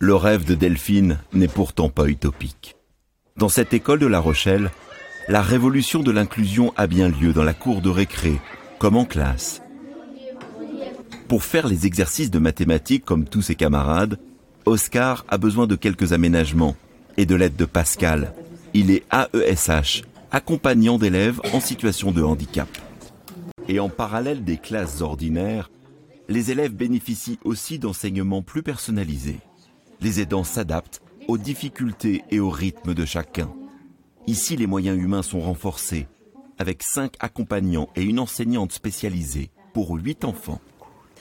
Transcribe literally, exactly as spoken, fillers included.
Le rêve de Delphine n'est pourtant pas utopique. Dans cette école de La Rochelle, la révolution de l'inclusion a bien lieu dans la cour de récré, comme en classe. Pour faire les exercices de mathématiques comme tous ses camarades, Oscar a besoin de quelques aménagements et de l'aide de Pascal. Il est A E S H, accompagnant d'élèves en situation de handicap. Et en parallèle des classes ordinaires, les élèves bénéficient aussi d'enseignements plus personnalisés. Les aidants s'adaptent aux difficultés et au rythme de chacun. Ici, les moyens humains sont renforcés, avec cinq accompagnants et une enseignante spécialisée pour huit enfants.